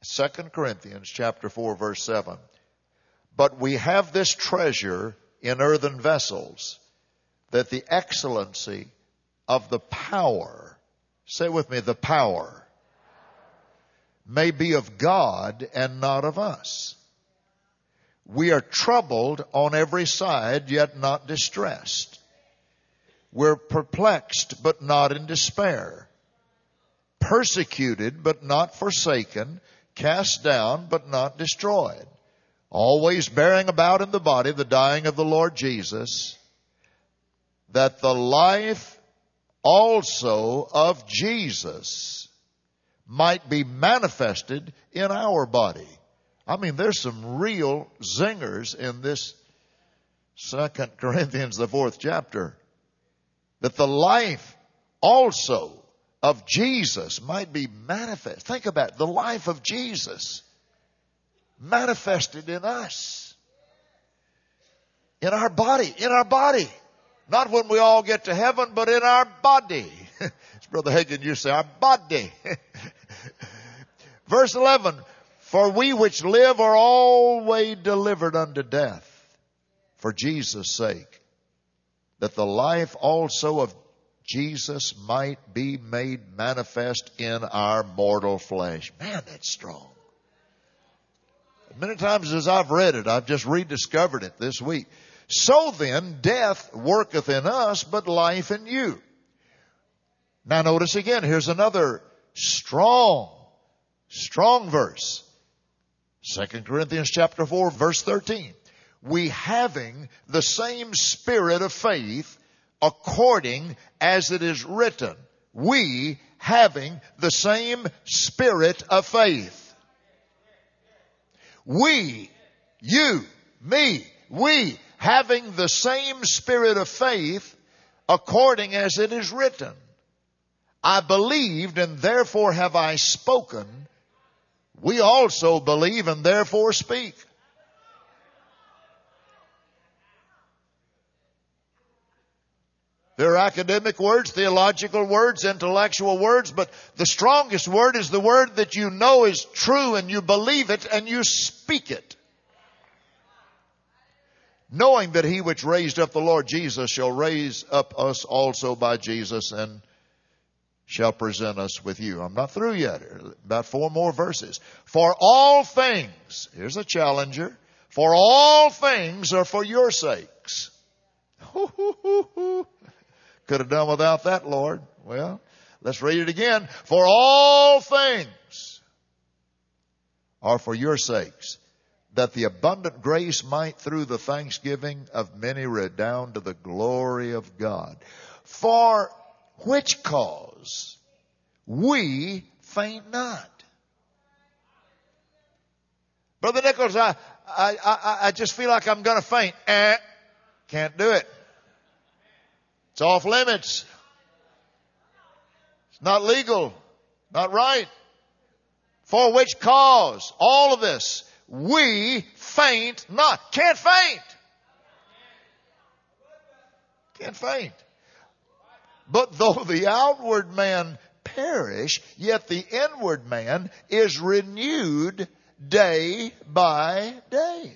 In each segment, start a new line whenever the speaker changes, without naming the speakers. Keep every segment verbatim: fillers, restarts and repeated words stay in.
Second Corinthians chapter four, verse seven. But we have this treasure in earthen vessels, that the excellency of the power, say with me, the power, may be of God and not of us. We are troubled on every side, yet not distressed. We're perplexed, but not in despair. Persecuted, but not forsaken. Cast down, but not destroyed. Always bearing about in the body the dying of the Lord Jesus, that the life also of Jesus might be manifested in our body. I mean, there's some real zingers in this Second Corinthians, the fourth chapter. That the life also of Jesus might be manifest. Think about it, the life of Jesus manifested in us. In our body, in our body. Not when we all get to heaven, but in our body. As Brother Hagin used to say, our body. Verse eleven, for we which live are always delivered unto death for Jesus' sake, that the life also of Jesus might be made manifest in our mortal flesh. Man, that's strong. Many times as I've read it, I've just rediscovered it this week. So then, death worketh in us, but life in you. Now notice again, here's another strong, strong verse. Second Corinthians chapter four, verse thirteen. We having the same spirit of faith, according as it is written. We having the same spirit of faith. We, you, me, we having the same spirit of faith, according as it is written. I believed and therefore have I spoken. We also believe and therefore speak. There are academic words, theological words, intellectual words, but the strongest word is the word that you know is true and you believe it and you speak it. Knowing that he which raised up the Lord Jesus shall raise up us also by Jesus and shall present us with you. I'm not through yet. About four more verses. For all things, here's a challenger, for all things are for your sakes. Could have done without that, Lord. Well, let's read it again. For all things are for your sakes, that the abundant grace might through the thanksgiving of many redound to the glory of God. For which cause we faint not. Brother Nichols, I, I, I, I just feel like I'm going to faint. Eh, can't do it. It's off limits. It's not legal. Not right. For which cause, all of this, we faint not. Can't faint. Can't faint. But though the outward man perish, yet the inward man is renewed day by day.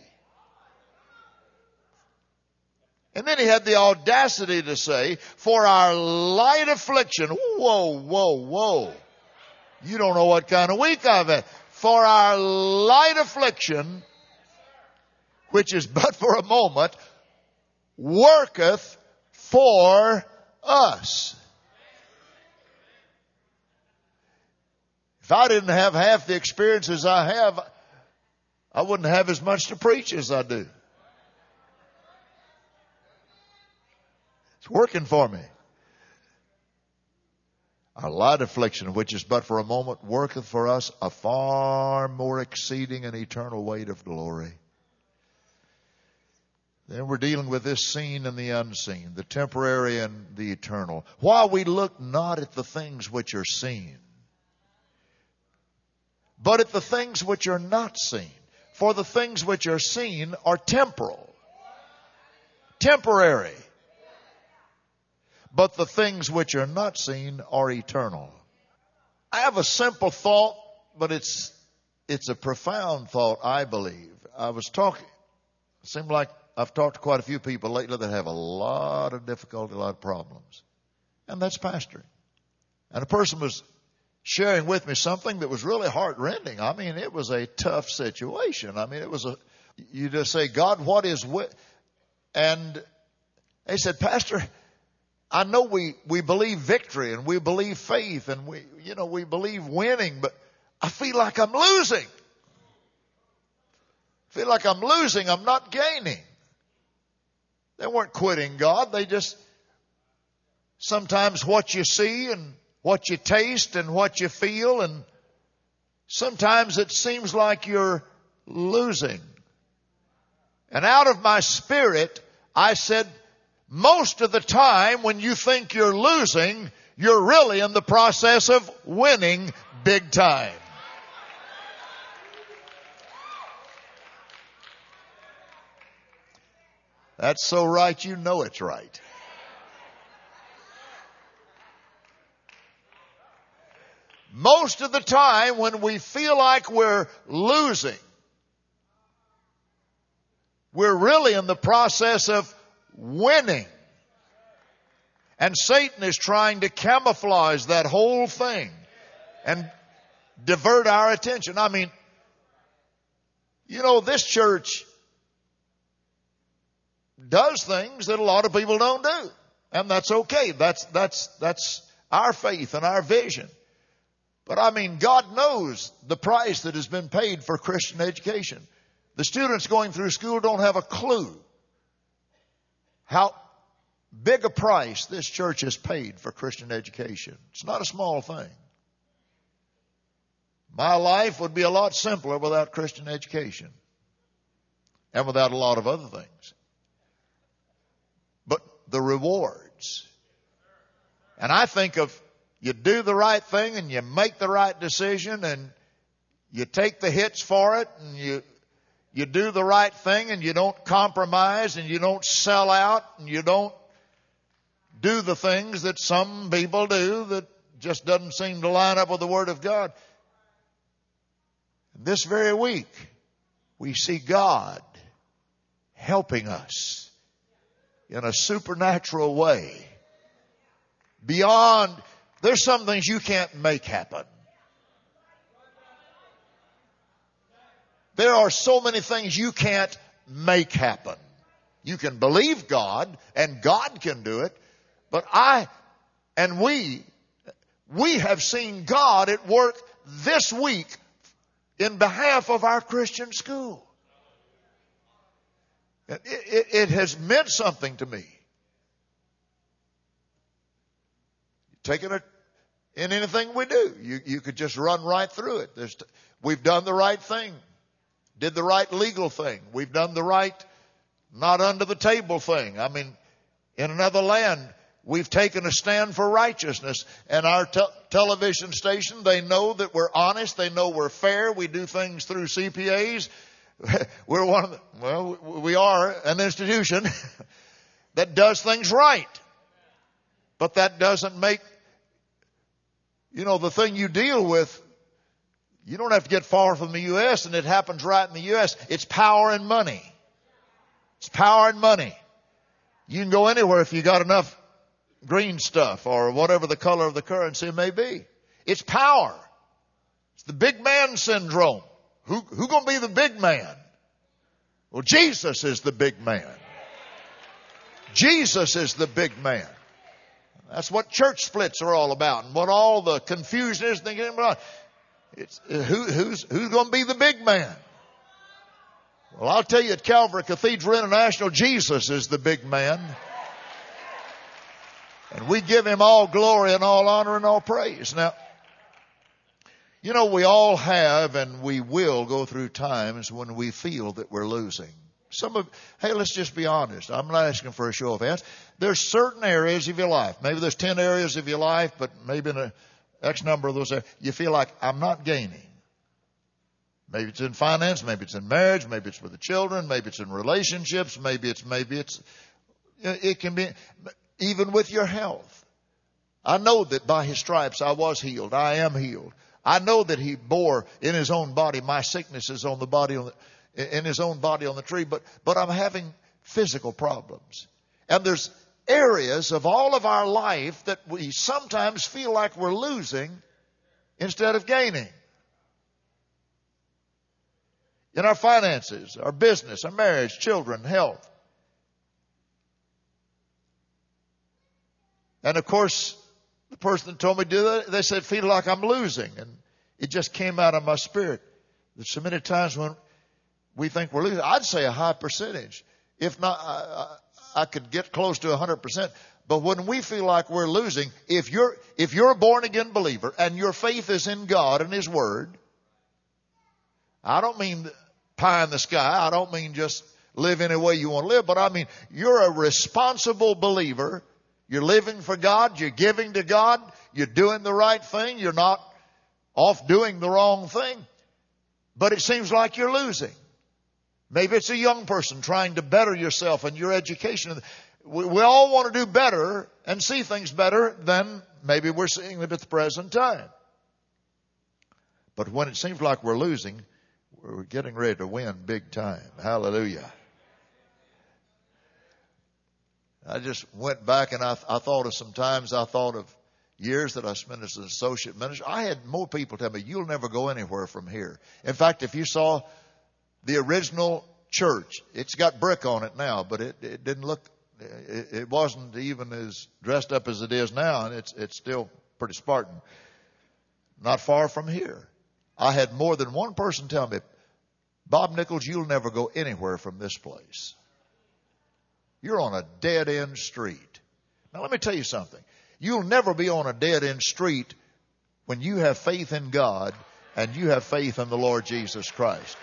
And then he had the audacity to say, for our light affliction. Whoa, whoa, whoa. You don't know what kind of week I've had. For our light affliction, which is but for a moment, worketh for us. If I didn't have half the experiences I have, I wouldn't have as much to preach as I do. It's working for me. Our light affliction, which is but for a moment, worketh for us a far more exceeding and eternal weight of glory. Then we're dealing with this seen and the unseen, the temporary and the eternal. While we look not at the things which are seen, but at the things which are not seen. For the things which are seen are temporal, temporary. But the things which are not seen are eternal. I have a simple thought, but it's it's a profound thought, I believe. I was talking, it seemed like I've talked to quite a few people lately that have a lot of difficulty, a lot of problems. And that's pastoring. And a person was sharing with me something that was really heart-rending. I mean, it was a tough situation. I mean, it was a, you just say, God, what is what? And they said, Pastor, I know we, we believe victory and we believe faith and we, you know, we believe winning, but I feel like I'm losing. I feel like I'm losing. I'm not gaining. They weren't quitting God. They just, sometimes what you see and what you taste and what you feel, and sometimes it seems like you're losing. And out of my spirit, I said, most of the time when you think you're losing, you're really in the process of winning big time. That's so right, you know it's right. Most of the time when we feel like we're losing, we're really in the process of winning. And Satan is trying to camouflage that whole thing and divert our attention. I mean, you know, this church does things that a lot of people don't do. And that's okay. That's, that's, that's our faith and our vision. But I mean, God knows the price that has been paid for Christian education. The students going through school don't have a clue how big a price this church has paid for Christian education. It's not a small thing. My life would be a lot simpler without Christian education and without a lot of other things. But the rewards. And I think of, you do the right thing and you make the right decision and you take the hits for it and you you do the right thing and you don't compromise and you don't sell out and you don't do the things that some people do that just doesn't seem to line up with the Word of God. This very week, we see God helping us in a supernatural way. Beyond, there's some things you can't make happen. There are so many things you can't make happen. You can believe God, and God can do it, but I and we, we have seen God at work this week in behalf of our Christian school. It, it, it has meant something to me. Taking it in anything we do, you, you could just run right through it. There's, we've done the right thing. Did the right legal thing. We've done the right not under the table thing. I mean, in another land, we've taken a stand for righteousness. And our te- television station, they know that we're honest. They know we're fair. We do things through C P As. We're one of the, well, we are an institution that does things right. But that doesn't make, you know, the thing you deal with, you don't have to get far from the U S and it happens right in the U S. It's power and money. It's power and money. You can go anywhere if you got enough green stuff or whatever the color of the currency may be. It's power. It's the big man syndrome. Who, who gonna be the big man? Well, Jesus is the big man. Jesus is the big man. That's what church splits are all about, and what all the confusion is. Thinking about it's who, who's who's going to be the big man. Well, I'll tell you, at Calvary Cathedral International, Jesus is the big man, and we give Him all glory and all honor and all praise. Now, you know, we all have and we will go through times when we feel that we're losing. Some of, hey, let's just be honest. I'm not asking for a show of hands. There's certain areas of your life. Maybe there's ten areas of your life, but maybe in a X number of those areas, you feel like I'm not gaining. Maybe it's in finance, maybe it's in marriage, maybe it's with the children, maybe it's in relationships, maybe it's, maybe it's, it can be, even with your health. I know that by His stripes I was healed. I am healed. I know that he bore in his own body my sicknesses on the body, on the, in his own body on the tree, but, but I'm having physical problems. And there's areas of all of our life that we sometimes feel like we're losing instead of gaining. In our finances, our business, our marriage, children, health. And of course, the person that told me to do that, they said, feel like I'm losing. And it just came out of my spirit. There's so many times when we think we're losing. I'd say a high percentage. If not, I, I, I could get close to one hundred percent. But when we feel like we're losing, if you're, if you're a born again believer and your faith is in God and His Word, I don't mean pie in the sky. I don't mean just live any way you want to live, but I mean you're a responsible believer. You're living for God. You're giving to God. You're doing the right thing. You're not off doing the wrong thing. But it seems like you're losing. Maybe it's a young person trying to better yourself in your education. We, we all want to do better and see things better than maybe we're seeing them at the present time. But when it seems like we're losing, we're getting ready to win big time. Hallelujah. I just went back and I, I thought of some times, I thought of years that I spent as an associate minister. I had more people tell me, you'll never go anywhere from here. In fact, if you saw the original church, it's got brick on it now, but it, it didn't look, it, it wasn't even as dressed up as it is now, and it's, it's still pretty Spartan. Not far from here. I had more than one person tell me, Bob Nichols, you'll never go anywhere from this place. You're on a dead-end street. Now, let me tell you something. You'll never be on a dead-end street when you have faith in God and you have faith in the Lord Jesus Christ.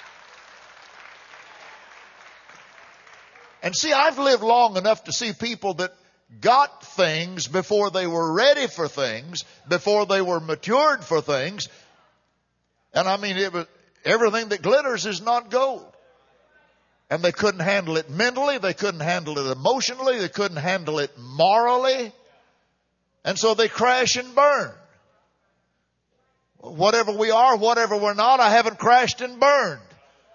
And see, I've lived long enough to see people that got things before they were ready for things, before they were matured for things. And I mean, it was, everything that glitters is not gold. And they couldn't handle it mentally. They couldn't handle it emotionally. They couldn't handle it morally. And so they crash and burn. Whatever we are, whatever we're not, I haven't crashed and burned.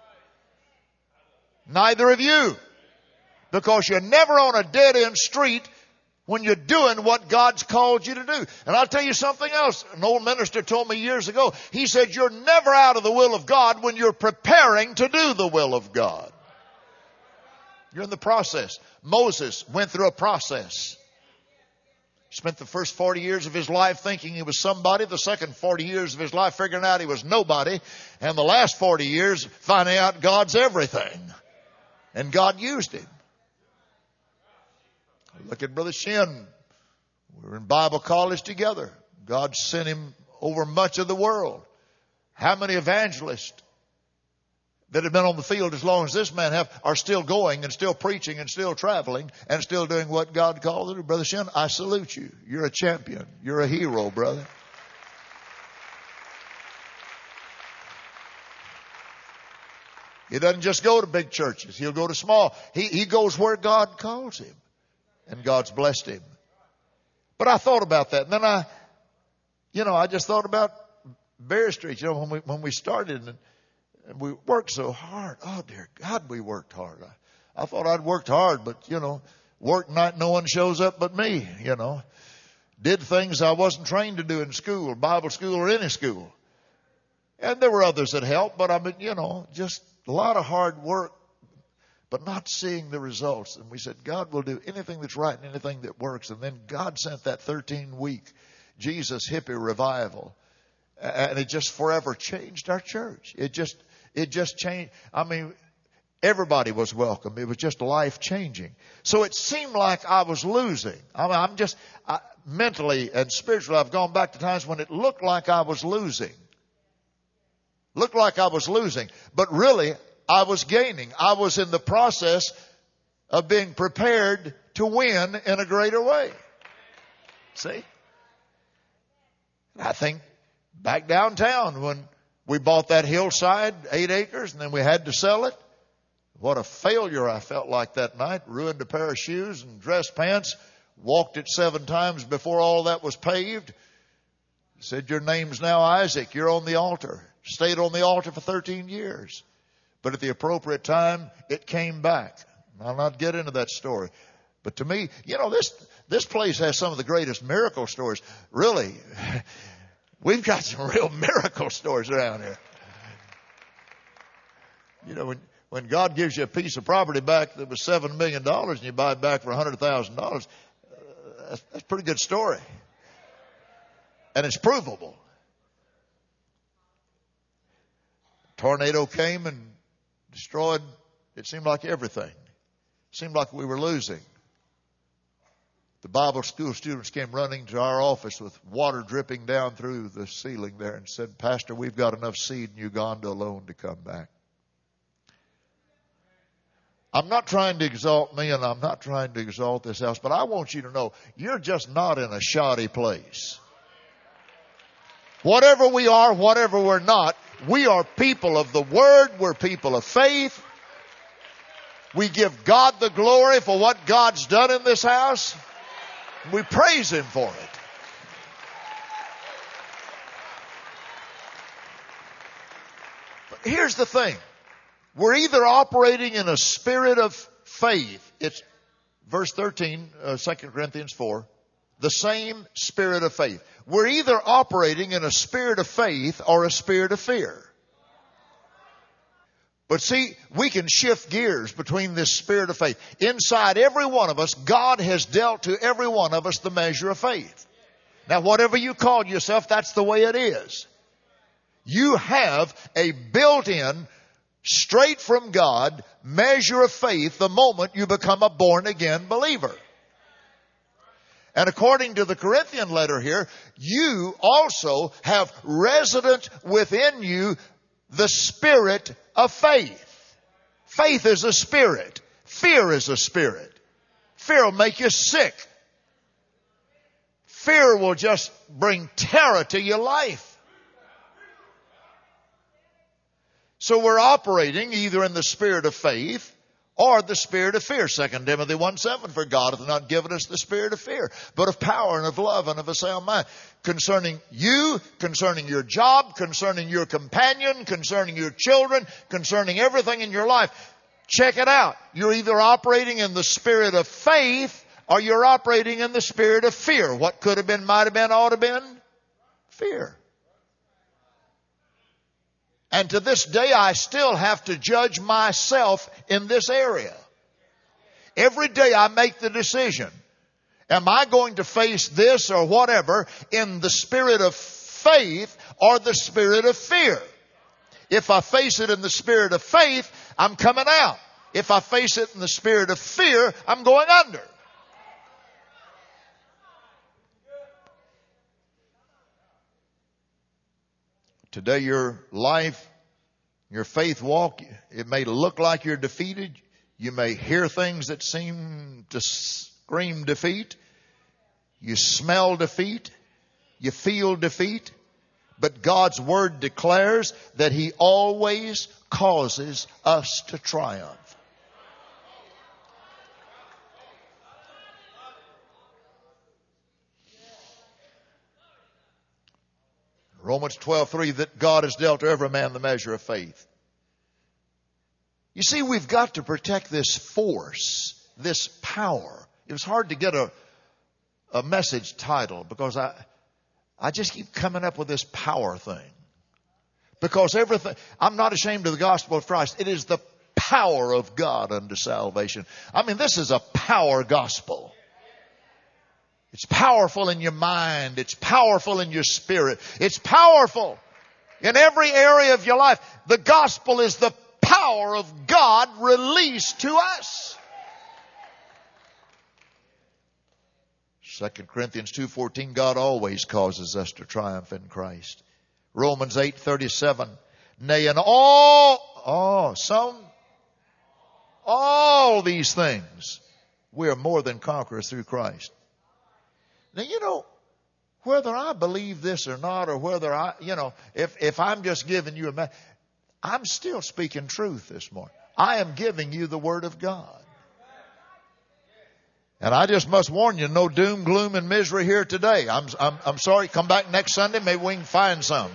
Neither have you. Because you're never on a dead-end street when you're doing what God's called you to do. And I'll tell you something else. An old minister told me years ago. He said, you're never out of the will of God when you're preparing to do the will of God. You're in the process. Moses went through a process. He spent the first forty years of his life thinking he was somebody. The second forty years of his life figuring out he was nobody. And the last forty years finding out God's everything. And God used him. Look at Brother Shin. We were in Bible college together. God sent him over much of the world. How many evangelists that have been on the field as long as this man have are still going and still preaching and still traveling and still doing what God called them? Brother Shin, I salute you. You're a champion. You're a hero, brother. He doesn't just go to big churches. He'll go to small. He, he goes where God calls him. And God's blessed him. But I thought about that. And then I, you know, I just thought about Bear Street. You know, when we, when we started and, and we worked so hard. Oh, dear God, we worked hard. I, I thought I'd worked hard, but, you know, work night, no one shows up but me, you know. Did things I wasn't trained to do in school, Bible school or any school. And there were others that helped, but I mean, you know, just a lot of hard work. But not seeing the results. And we said, God will do anything that's right and anything that works. And then God sent that thirteen week Jesus hippie revival. And it just forever changed our church. It just, it just changed. I mean, everybody was welcome. It was just life changing. So it seemed like I was losing. I mean, I'm just, I, mentally and spiritually, I've gone back to times when it looked like I was losing. Looked like I was losing. But really, I was gaining. I was in the process of being prepared to win in a greater way. See? I think back downtown when we bought that hillside, eight acres, and then we had to sell it. What a failure I felt like that night. Ruined a pair of shoes and dress pants. Walked it seven times before all that was paved. He said, your name's now Isaac. You're on the altar. Stayed on the altar for thirteen years. But at the appropriate time, it came back. I'll not get into that story. But to me, you know, this, this place has some of the greatest miracle stories. Really, we've got some real miracle stories around here. You know, when, when God gives you a piece of property back that was seven million dollars and you buy it back for one hundred thousand dollars, uh, that's, that's a pretty good story. And it's provable. Tornado came and destroyed, it seemed like everything. It seemed like we were losing. The Bible school students came running to our office with water dripping down through the ceiling there and said, Pastor, we've got enough seed in Uganda alone to come back. I'm not trying to exalt me and I'm not trying to exalt this house, but I want you to know you're just not in a shoddy place. Whatever we are, whatever we're not, we are people of the Word. We're people of faith. We give God the glory for what God's done in this house. We praise Him for it. But here's the thing. We're either operating in a spirit of faith. It's verse thirteen, uh, Second Corinthians four. The same spirit of faith. We're either operating in a spirit of faith or a spirit of fear. But see, we can shift gears between this spirit of faith. Inside every one of us, God has dealt to every one of us the measure of faith. Now, whatever you call yourself, that's the way it is. You have a built-in, straight from God, measure of faith the moment you become a born-again believer. And according to the Corinthian letter here, you also have resident within you the spirit of faith. Faith is a spirit. Fear is a spirit. Fear will make you sick. Fear will just bring terror to your life. So we're operating either in the spirit of faith or the spirit of fear. Second Timothy one seven, for God hath not given us the spirit of fear, but of power and of love and of a sound mind. Concerning you, concerning your job, concerning your companion, concerning your children, concerning everything in your life. Check it out. You're either operating in the spirit of faith or you're operating in the spirit of fear. What could have been, might have been, ought to have been? Fear. And to this day, I still have to judge myself in this area. Every day I make the decision. Am I going to face this or whatever in the spirit of faith or the spirit of fear? If I face it in the spirit of faith, I'm coming out. If I face it in the spirit of fear, I'm going under. Today your life, your faith walk, it may look like you're defeated. You may hear things that seem to scream defeat. You smell defeat. You feel defeat. But God's Word declares that He always causes us to triumph. Romans twelve three, that God has dealt to every man the measure of faith. You see, we've got to protect this force, this power. It was hard to get a, a message title because I, I just keep coming up with this power thing. Because everything, I'm not ashamed of the gospel of Christ. It is the power of God unto salvation. I mean, this is a power gospel. It's powerful in your mind. It's powerful in your spirit. It's powerful in every area of your life. The gospel is the power of God released to us. Second Corinthians two fourteen, God always causes us to triumph in Christ. Romans eight thirty-seven, nay, in all, oh, some, all these things, we are more than conquerors through Christ. Now, you know, whether I believe this or not, or whether I, you know, if, if I'm just giving you a message, I'm still speaking truth this morning. I am giving you the Word of God. And I just must warn you, no doom, gloom, and misery here today. I'm, I'm, I'm sorry. Come back next Sunday. Maybe we can find some.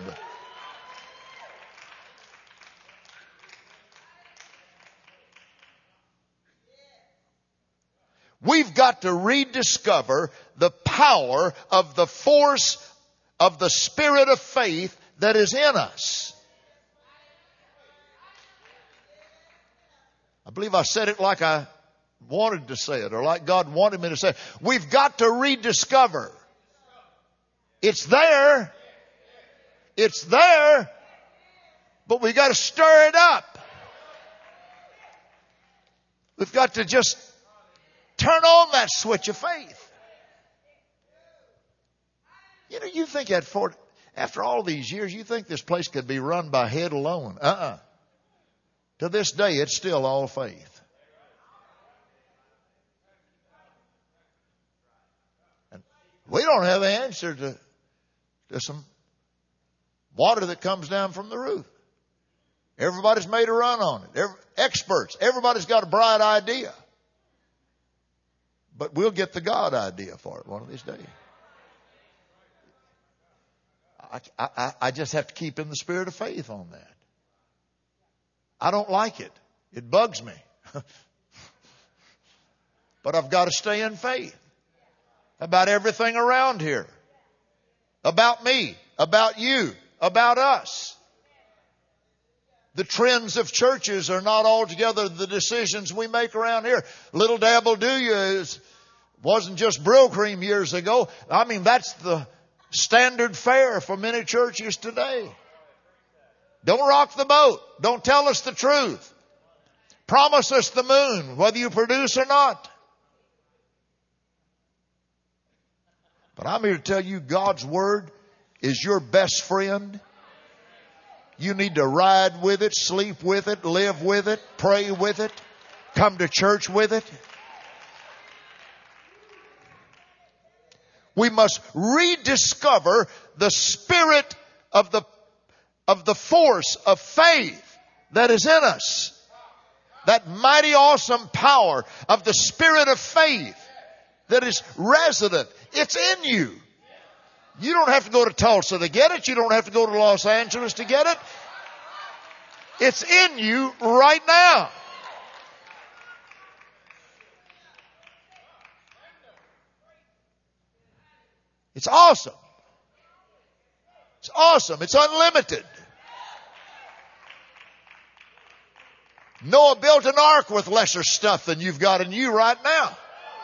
We've got to rediscover the power of the force of the spirit of faith that is in us. I believe I said it like I wanted to say it, or like God wanted me to say it. We've got to rediscover. It's there. It's there. But we've got to stir it up. We've got to just turn on that switch of faith. You know, you think that for, after all these years, you think this place could be run by head alone. Uh-uh. To this day, it's still all faith. And we don't have the answer to, to some water that comes down from the roof. Everybody's made a run on it. Every, experts. Everybody's got a bright idea. But we'll get the God idea for it one of these days. I, I, I just have to keep in the spirit of faith on that. I don't like it. It bugs me. But I've got to stay in faith about everything around here. About me. About you. About us. The trends of churches are not altogether the decisions we make around here. Little dabble do you is, wasn't just Brill Cream years ago. I mean, that's the standard fare for many churches today. Don't rock the boat. Don't tell us the truth. Promise us the moon, whether you produce or not. But I'm here to tell you, God's Word is your best friend. You need to ride with it, sleep with it, live with it, pray with it, come to church with it. We must rediscover the spirit of the of the force of faith that is in us. That mighty awesome power of the spirit of faith that is resident. It's in you. You don't have to go to Tulsa to get it. You don't have to go to Los Angeles to get it. It's in you right now. It's awesome. It's awesome. It's unlimited. Noah built an ark with lesser stuff than you've got in you right now.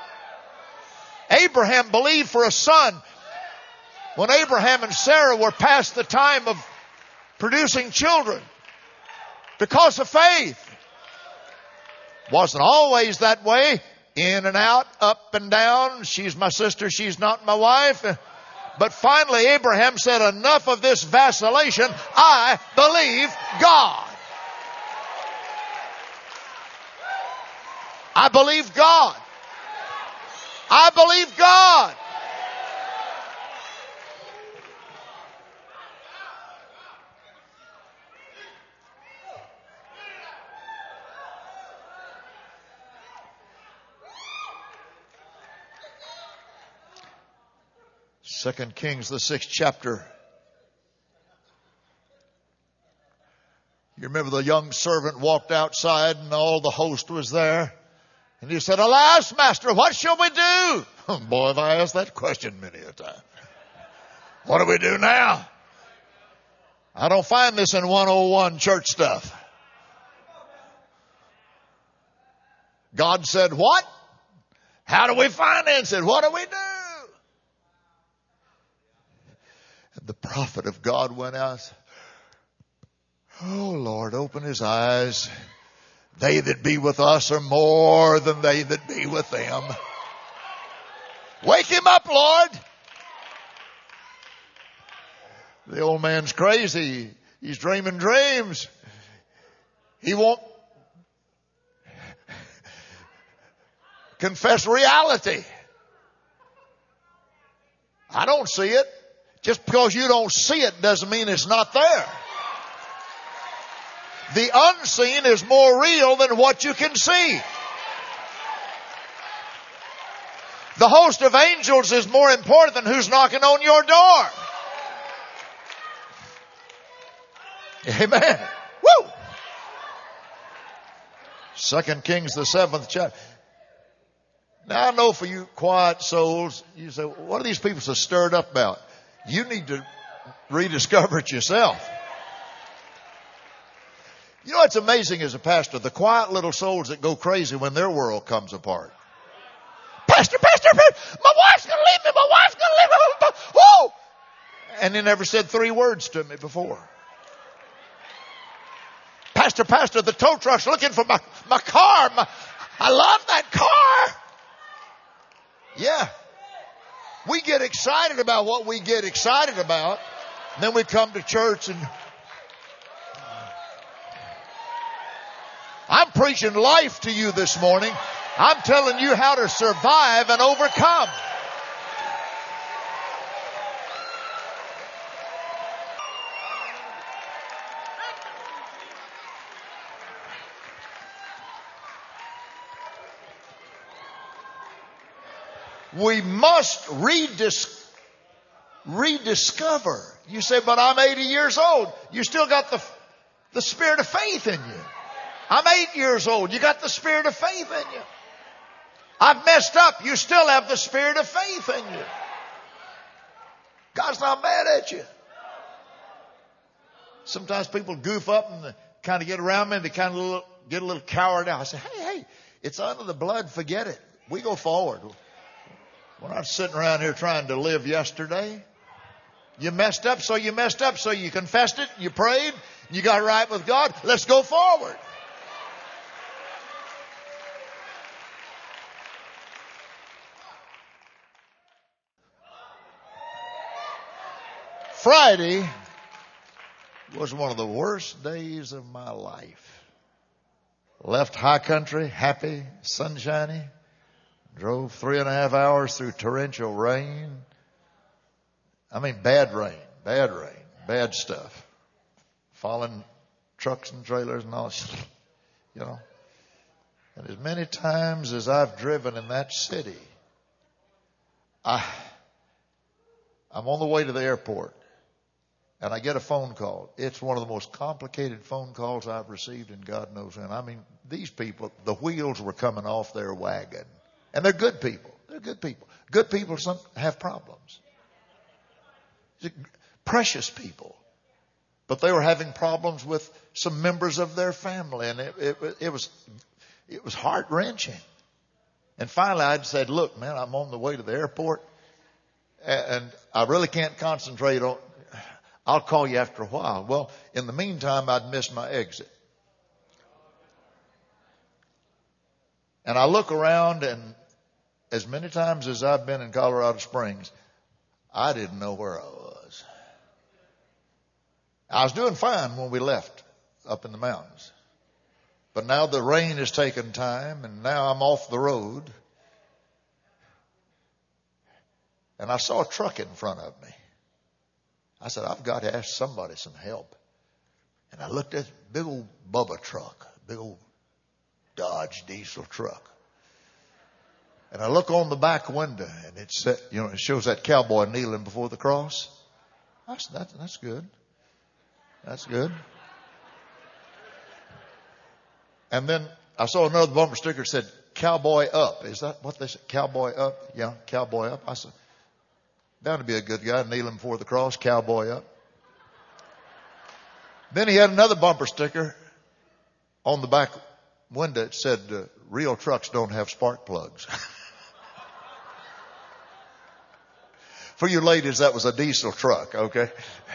Abraham believed for a son. When Abraham and Sarah were past the time of producing children, because of faith. Wasn't always that way. In and out, up and down. She's my sister, she's not my wife. But finally Abraham said, enough of this vacillation. I believe God. I believe God. I believe God. Second Kings, the sixth chapter. You remember the young servant walked outside and all the host was there. And he said, alas, master, what shall we do? Oh, boy, have I asked that question many a time. What do we do now? I don't find this in one oh one church stuff. God said, what? How do we finance it? What do we do? The prophet of God went out. Oh, Lord, open his eyes. They that be with us are more than they that be with them. Wake him up, Lord. The old man's crazy. He's dreaming dreams. He won't confess reality. I don't see it. Just because you don't see it doesn't mean it's not there. The unseen is more real than what you can see. The host of angels is more important than who's knocking on your door. Amen. Woo! Second Kings, the seventh chapter. Now I know for you quiet souls, you say, what are these people so stirred up about? You need to rediscover it yourself. You know what's amazing as a pastor? The quiet little souls that go crazy when their world comes apart. Pastor, pastor, pastor, my wife's going to leave me, my wife's going to leave me. Whoa! And they never said three words to me before. Pastor, pastor, the tow truck's looking for my, my car. My, I love that car. Yeah. We get excited about what we get excited about. And then we come to church and I'm preaching life to you this morning. I'm telling you how to survive and overcome. We must redis- rediscover. You say, but I'm eighty years old. You still got the, the spirit of faith in you. I'm eight years old. You got the spirit of faith in you. I've messed up. You still have the spirit of faith in you. God's not mad at you. Sometimes people goof up and kind of get around me and they kind of little, get a little coward out. I say, hey, hey, it's under the blood. Forget it. We go forward. We're not sitting around here trying to live yesterday. You messed up, so you messed up, so you confessed it, you prayed, you got right with God. Let's go forward. Friday was one of the worst days of my life. Left high country, happy, sunshiny. Drove three and a half hours through torrential rain. I mean, bad rain, bad rain, bad stuff. Falling trucks and trailers and all, you know. And as many times as I've driven in that city, I, I'm on the way to the airport and I get a phone call. It's one of the most complicated phone calls I've received in God knows when. I mean, these people, the wheels were coming off their wagon. And they're good people. They're good people. Good people some have problems. Precious people. But they were having problems with some members of their family. And it, it, it was, it was heart wrenching. And finally I'd said, look, man, I'm on the way to the airport and I really can't concentrate on, I'll call you after a while. Well, in the meantime, I'd missed my exit. And I look around and as many times as I've been in Colorado Springs, I didn't know where I was. I was doing fine when we left up in the mountains. But now the rain has taken time and now I'm off the road. And I saw a truck in front of me. I said, I've got to ask somebody some help. And I looked at this big old Bubba truck, big old Dodge diesel truck. And I look on the back window and it said, you know, it shows that cowboy kneeling before the cross. I said, that's, that's good. That's good. And then I saw another bumper sticker that said, Cowboy Up. Is that what they said? Cowboy Up? Yeah, Cowboy Up. I said, bound to be a good guy kneeling before the cross, Cowboy Up. Then he had another bumper sticker on the back window. It said, uh, real trucks don't have spark plugs. For you ladies, that was a diesel truck, okay?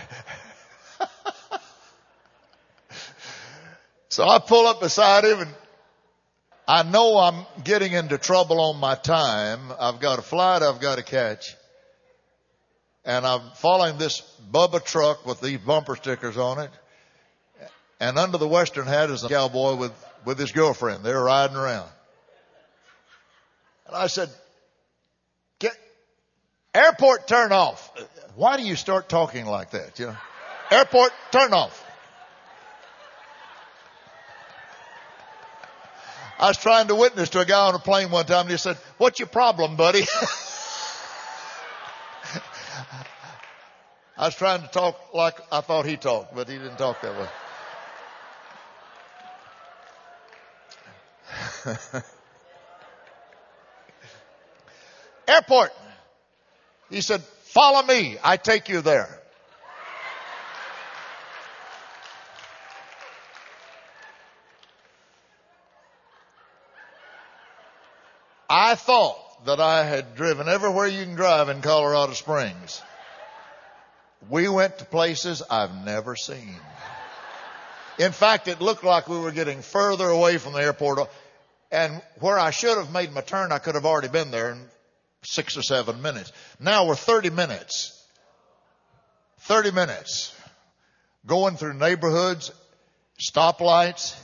So I pull up beside him and I know I'm getting into trouble on my time. I've got a flight I've got to catch. And I'm following this Bubba truck with these bumper stickers on it. And under the western hat is a cowboy with, with his girlfriend. They're riding around. And I said, Get, airport turn off. Why do you start talking like that? You know, airport turn off. I was trying to witness to a guy on a plane one time, and he said, "What's your problem, buddy?" I was trying to talk like I thought he talked, but he didn't talk that way. Airport. He said, "Follow me. I take you there." I thought that I had driven everywhere you can drive in Colorado Springs. We went to places I've never seen. In fact, it looked like we were getting further away from the airport. And where I should have made my turn, I could have already been there in six or seven minutes. Now we're thirty minutes. thirty minutes. Going through neighborhoods, stoplights.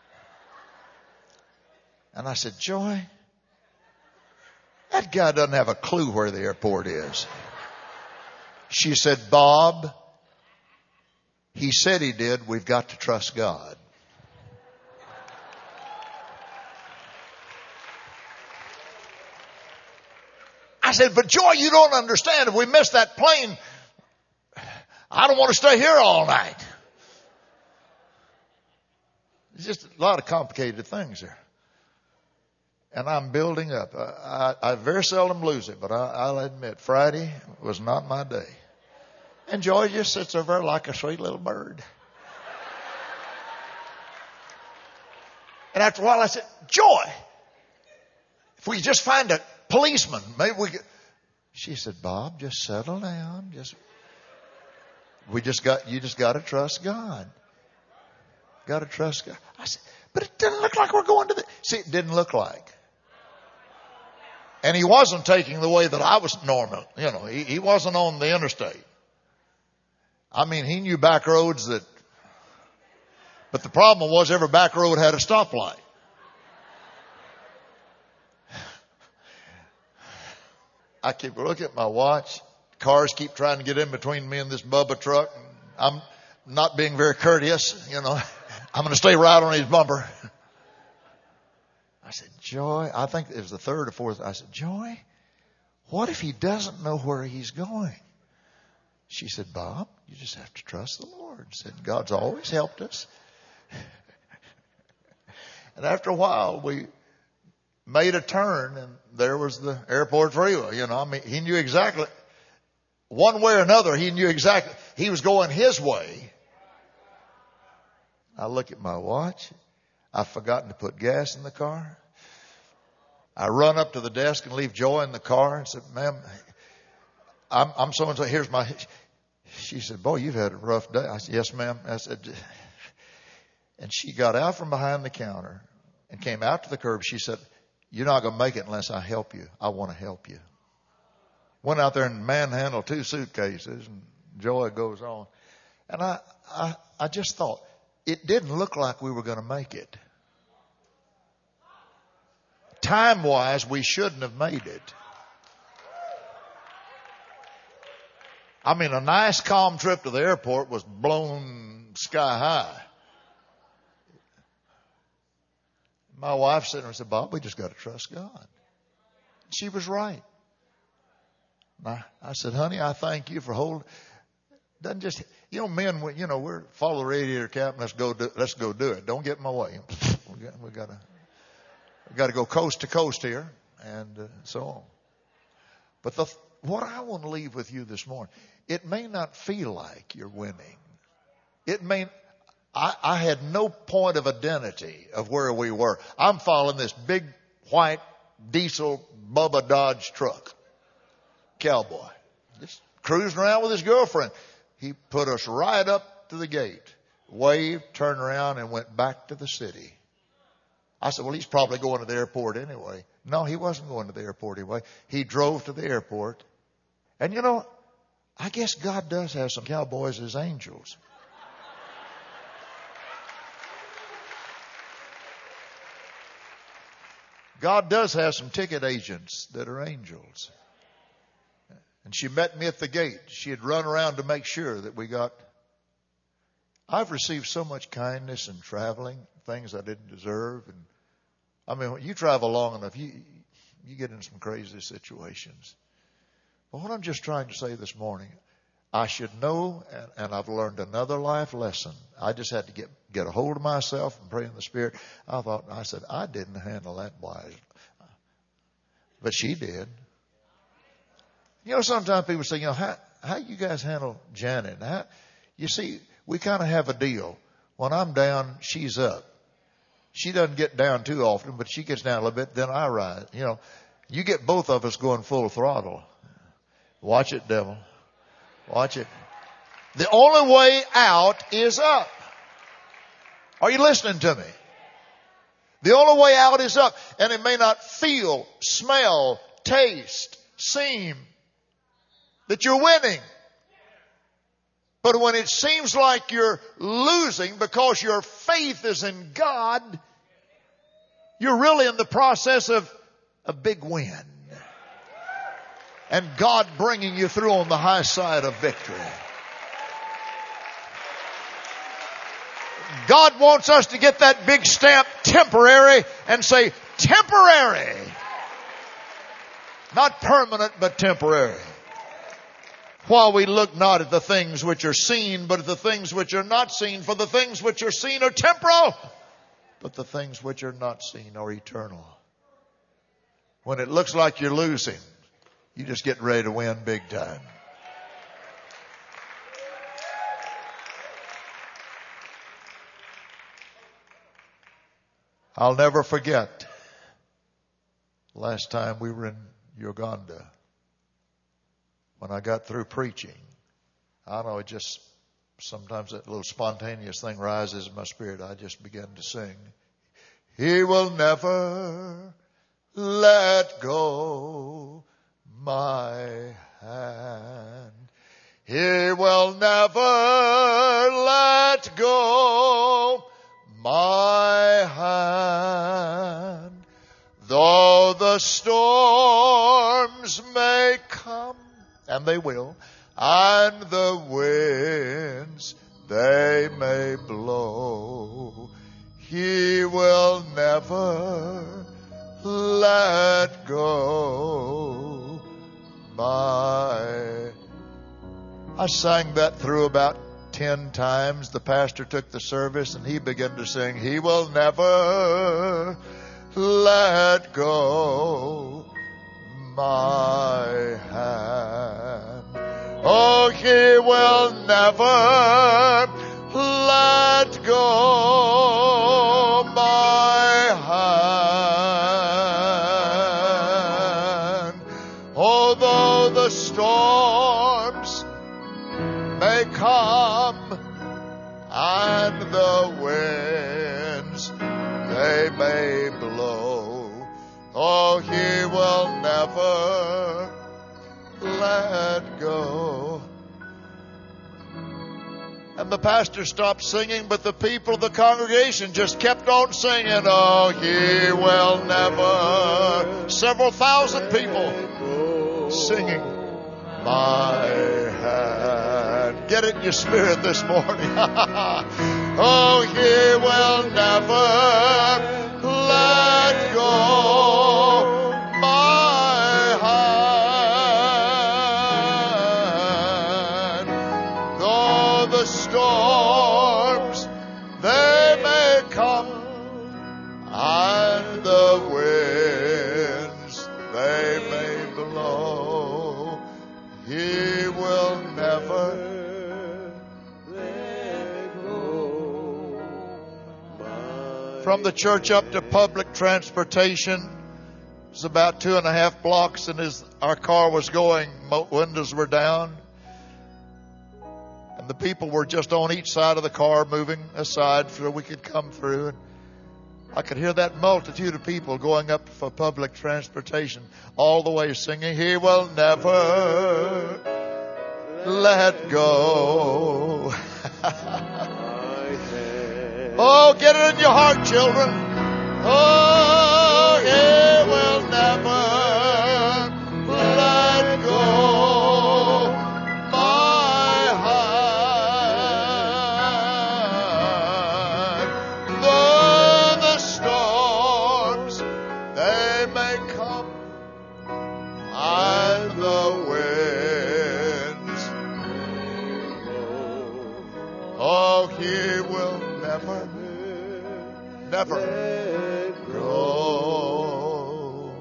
And I said, "Joy, that guy doesn't have a clue where the airport is." She said, "Bob, he said he did. We've got to trust God." I said, "But Joy, you don't understand. If we miss that plane, I don't want to stay here all night." It's just a lot of complicated things there. And I'm building up. I, I, I very seldom lose it, but I, I'll admit Friday was not my day. And Joy just sits over there like a sweet little bird. And after a while I said, "Joy, if we just find a policeman, maybe we could." She said, "Bob, just settle down. Just, we just got, you just got to trust God. Got to trust God." I said, "But it didn't look like we're going to the," see, it didn't look like. And he wasn't taking the way that I was normal. You know, he, he wasn't on the interstate. I mean, he knew back roads that, but the problem was every back road had a stoplight. I keep looking at my watch. Cars keep trying to get in between me and this Bubba truck. I'm not being very courteous, you know. I'm going to stay right on his bumper. I said, "Joy," I think it was the third or fourth. I said, "Joy, what if he doesn't know where he's going?" She said, "Bob, you just have to trust the Lord." I said, "God's always helped us." And after a while, we made a turn, and there was the airport freeway. You know, I mean, he knew exactly, one way or another, he knew exactly, he was going his way. I look at my watch. I've forgotten to put gas in the car. I run up to the desk and leave Joy in the car and said, "Ma'am, I'm, I'm so-and-so. Here's my," she said, "Boy, you've had a rough day." I said, "Yes, ma'am." I said, and she got out from behind the counter and came out to the curb. She said, "You're not going to make it unless I help you. I want to help you." Went out there and manhandled two suitcases, and Joy goes on. And I, I, I just thought, it didn't look like we were going to make it. Time-wise, we shouldn't have made it. I mean, a nice calm trip to the airport was blown sky high. My wife said to her and said, "Bob, we just got to trust God." She was right. I, I said, "Honey, I thank you for holding." Doesn't just, you know, men, you know, we're follow the radiator cap and let's go do, let's go do it. Don't get in my way. We got, we got to, we got to go coast to coast here, and uh, so on. But the, what I want to leave with you this morning, it may not feel like you're winning. It may. I, I had no point of identity of where we were. I'm following this big white diesel Bubba Dodge truck, cowboy, just cruising around with his girlfriend. He put us right up to the gate, waved, turned around, and went back to the city. I said, "Well, he's probably going to the airport anyway." No, he wasn't going to the airport anyway. He drove to the airport. And you know, I guess God does have some cowboys as angels. God does have some ticket agents that are angels. And she met me at the gate. She had run around to make sure that we got. I've received so much kindness in traveling, things I didn't deserve. And I mean, when you travel long enough, you, you get in some crazy situations. But what I'm just trying to say this morning, I should know, and, and I've learned another life lesson. I just had to get, get a hold of myself and pray in the Spirit. I thought, I said, I didn't handle that wise. But she did. You know, sometimes people say, you know, how, how you guys handle Janet? How, you see, we kind of have a deal. When I'm down, she's up. She doesn't get down too often, but she gets down a little bit, then I rise. You know, you get both of us going full throttle. Watch it, devil. Watch it. The only way out is up. Are you listening to me? The only way out is up. And it may not feel, smell, taste, seem that you're winning. But when it seems like you're losing because your faith is in God, you're really in the process of a big win. And God bringing you through on the high side of victory. God wants us to get that big stamp, temporary, and say, temporary. Not permanent, but temporary. While we look not at the things which are seen, but at the things which are not seen. For the things which are seen are temporal, but the things which are not seen are eternal. When it looks like you're losing, you just get ready to win big time. I'll never forget last time we were in Uganda. When I got through preaching, I don't know, it just, sometimes that little spontaneous thing rises in my spirit. I just began to sing. He will never let go my hand. He will never let go my hand. Though the storms may come, and they will, and the winds they may blow, He will never let go my. I sang that through about ten times. The pastor took the service and he began to sing, He will never let go my hand. Oh, He will never let go my hand. Although the storms may come and the winds they may blow, oh, He will never let go. And the pastor stopped singing, but the people of the congregation just kept on singing, oh, He will never. Several thousand people singing, my hand. Get it in your spirit this morning. Oh, He will never let go my hand. Though the storms they may come and the winds they may blow, He will never let go. From the church up to public transportation, it's about two and a half blocks, and as our car was going, windows were down. And the people were just on each side of the car moving aside so we could come through. And I could hear that multitude of people going up for public transportation, all the way singing, He will never let go. Oh, get it in your heart, children. Oh, He will never let go my hand. Though the storms never go.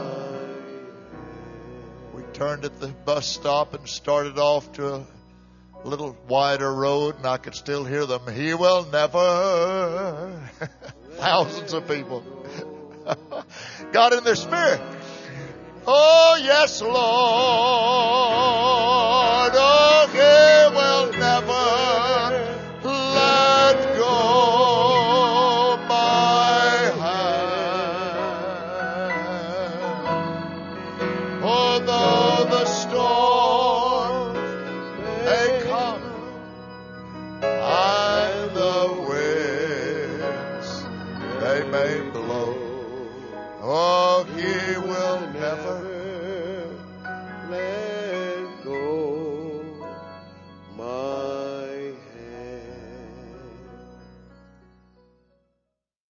We turned at the bus stop and started off to a little wider road, and I could still hear them. He will never. Thousands of people got in their spirit. Oh, yes, Lord. Oh, He will never let go my hand. Although the storm may come and the winds they may blow, oh, He will never